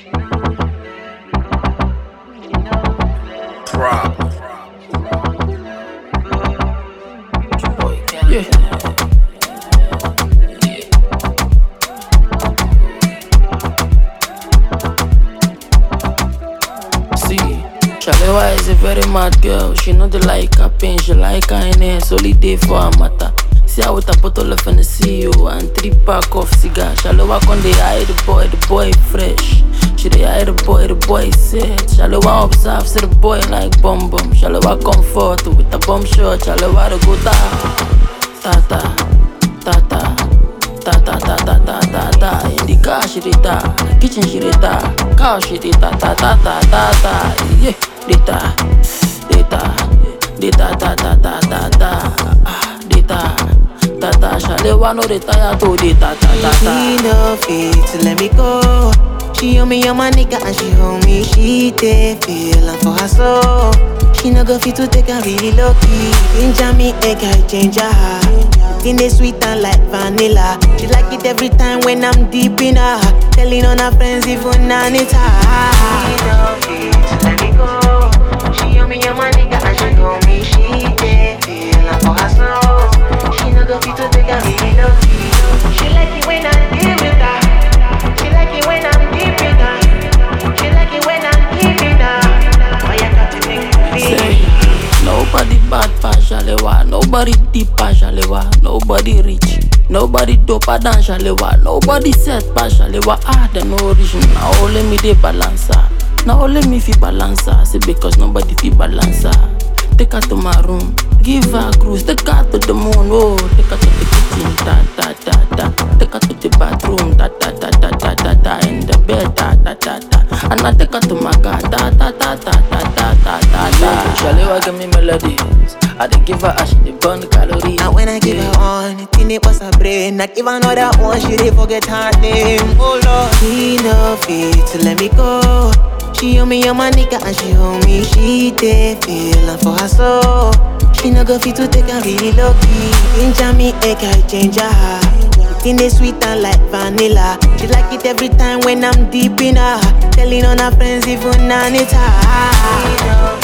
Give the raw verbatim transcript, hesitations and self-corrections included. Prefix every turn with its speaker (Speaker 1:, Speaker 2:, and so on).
Speaker 1: Problem.
Speaker 2: Yeah. See, Shalewa is a very mad girl. She know the like her pain, she like her in it. Only day for her matter. See her with a bottle of Hennessy and three pack of cigar. Shalewa con dey eye the boy, the boy fresh. She dey eye the boy, the boy set. Shalewa observe, see the boy like bum bum. Shalewa comfort with a bum shot. Shalewa the go ta ta ta ta ta ta ta ta ta ta ta ta. In the car she dey ta, kitchen she dey ta, cow she dey ta ta ta ta ta ta. Yeah, dey ta, dey ta, dey ta ta ta ta ta ta. Dey ta ta ta. Shalewa no dey tire to dey ta ta ta ta.
Speaker 3: She no fit to let me go. She on me, on my nigga, and she hold me. She dey feel am for her soul. She no go fit to take her really low key. Ginger me, egg, I change her. In the sweet and like vanilla. She like it every time when I'm deep in her. Telling on her friends even Anita. She no fit to let me go. She on me, on my nigga, and she hold me. She dey feel am for her soul. She no go fit to take her really low key. She like it when I'm deep with her. She like it when I'm deep in her. She like it when I'm deep in her. Why you got to make me feel?
Speaker 2: Say, nobody bad pass Shalewa, nobody deep pass Shalewa, nobody rich, nobody doper than Shalewa, nobody set pass Shalewa. Ah, the no origin, now only me dey balance her. Now only me fi balance her. Say because nobody fi balance her. Take her to my room, give her a cruise, take her to the moon, oh, take her to the kitchen, ta ta ta ta, take her to the bathroom, ta ta ta ta ta ta ta, in the bed, ta ta ta ta, and I take her to my car, ta ta ta ta ta ta ta ta ta. Shalewa give me melodies, I dey give her as she dey burn calories.
Speaker 3: And when I give her one, it in it bust her brain. I give her another one, she dey forget her name. Oh Lord, she no fit to let me go. She on me, on my nigga, and she hold me. She dey feel am for her soul. She no go fit to take her really low key. Ginger me, egg, I change her. In the sweet and like vanilla. She like it every time when I'm deep in her. Telling on her friends even Anita.